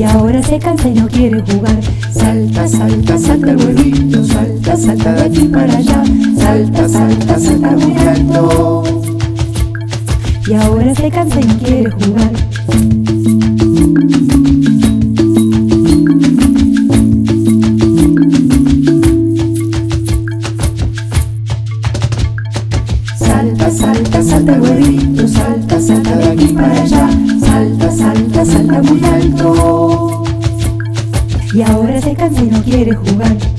ahora se cansa y no quiere jugar. Salta, salta, salta el huevito, salta, salta de aquí para allá. Salta, salta, salta muy alto. Y ahora se cansa y no quiere jugar. Salta, salta, salta el huevito, salta, salta de aquí para allá. Salta, salta, salta muy alto. Y ahora se cansa y no quiere jugar.